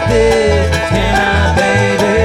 like this, can I, baby?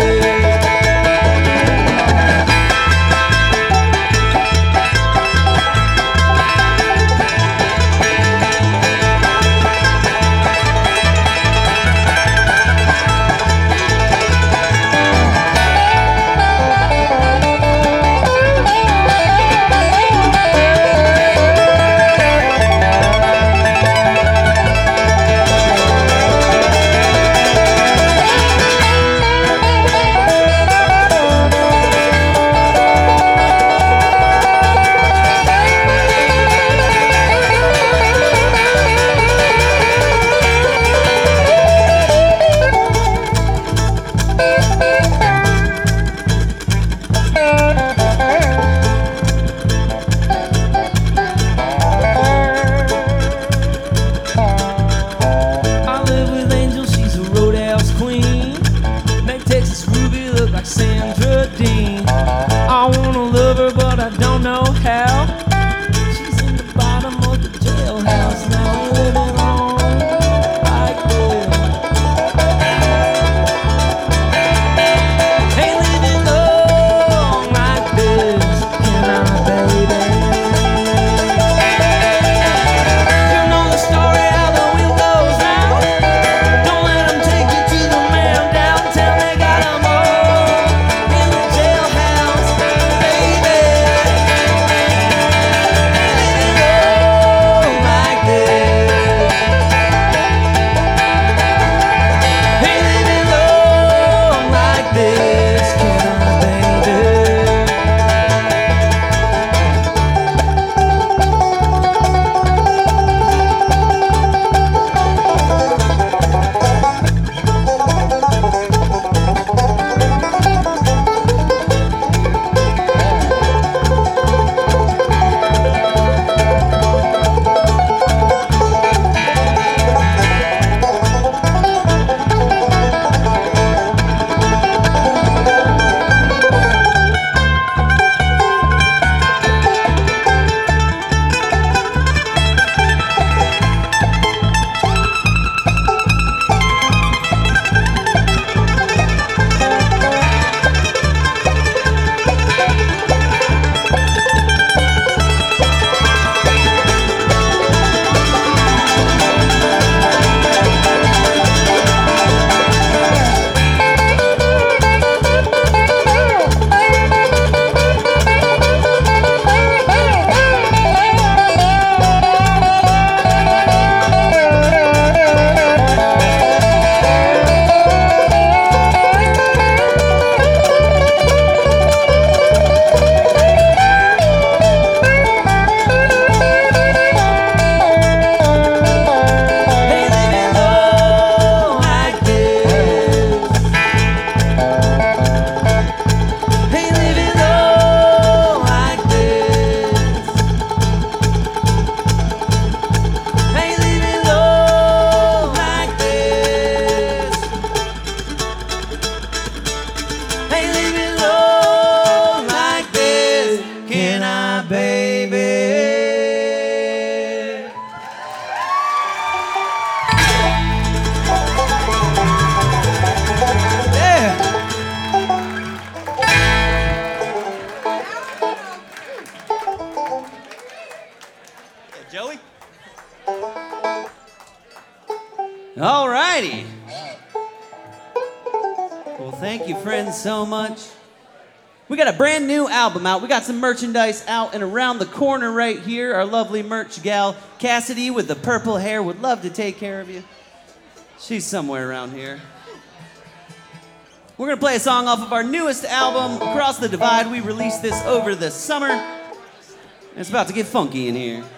Sandra Dean. I wanna love her, but I don't know how. She's in the bottom of the jailhouse now, living on like this. Ain't living long like this, can I, baby? You know the story how the wheel goes round. Don't let them take you to the man downtown. They got them all. Joey? All righty. Well, thank you, friends, so much. We got a brand new album out. We got some merchandise out and around the corner right here. Our lovely merch gal, Cassidy, with the purple hair, would love to take care of you. She's somewhere around here. We're going to play a song off of our newest album, Across the Divide. We released this over the summer. And it's about to get funky in here.